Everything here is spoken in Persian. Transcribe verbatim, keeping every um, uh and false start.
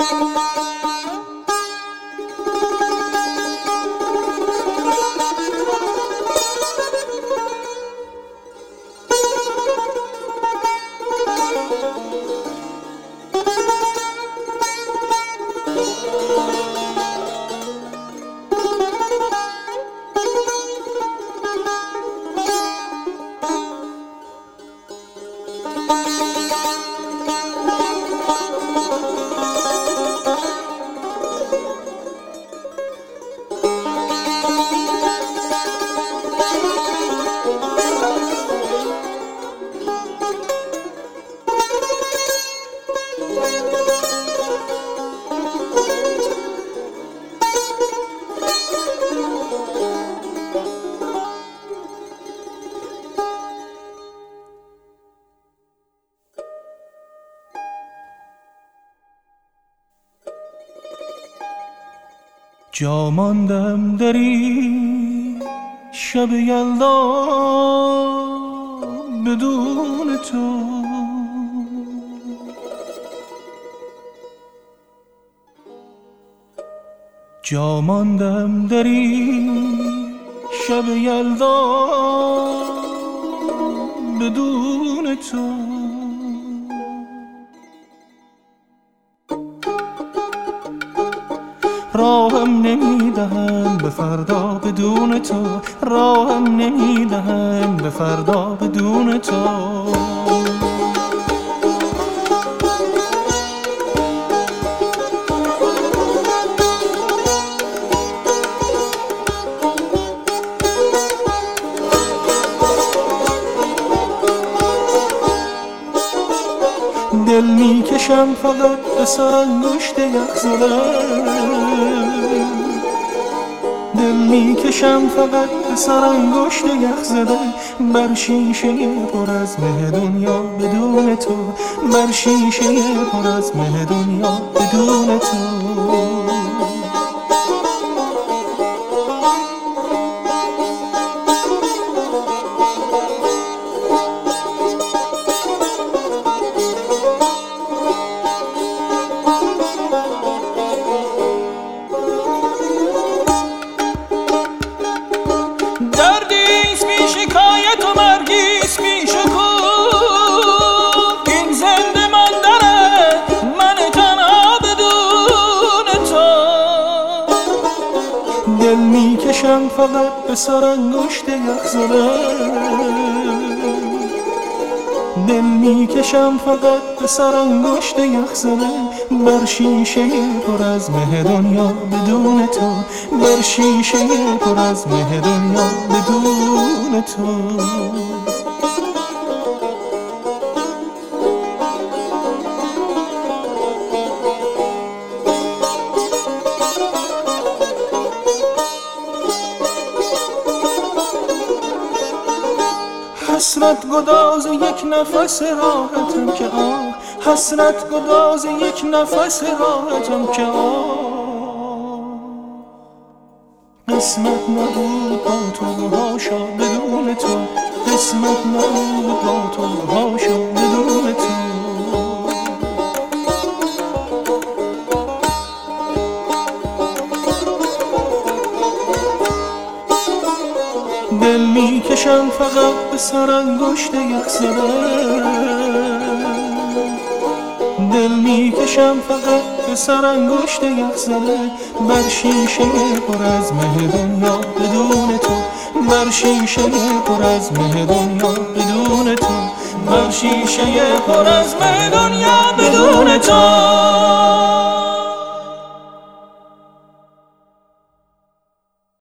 جا ماندم در این شب یلدا بدون تو، جا ماندم در این شب یلدا بدون تو. راهم نمیدهم به فردا بدون تو، راهم نمیدهم به فردا بدون تو. دل میکشم فقط به سرانگشت یخزده، دل میکشم فقط به سرانگشت یخزده، بر شیشه پر از مه دنیا بدون تو، بر شیشه پر از مه دنیا بدون تو. دل میکشم فقط به سرانگشت یخزده، دل میکشم فقط به سرانگشت یخزده، بر شیشه پر از مه دنیا بدون تو، بر شیشه پر از مه دنیا بدون تو. حسرت گداز یک نفس راحتم که آه، حسرت گداز یک نفس راحتم که آه. قسمت نبود با تو هاشا بدون تو، قسمت نبود با تو هاشا بدون تو. دل میکشم فقط به سرانگشت یخزده، دل میکشم فقط به سرانگشت یخزده، بر شیشه پر از مه دنیا بدون تو، بر شیشه پر از مه دنیا بدون تو، بر شیشه پر از مه دنیا بدون تو.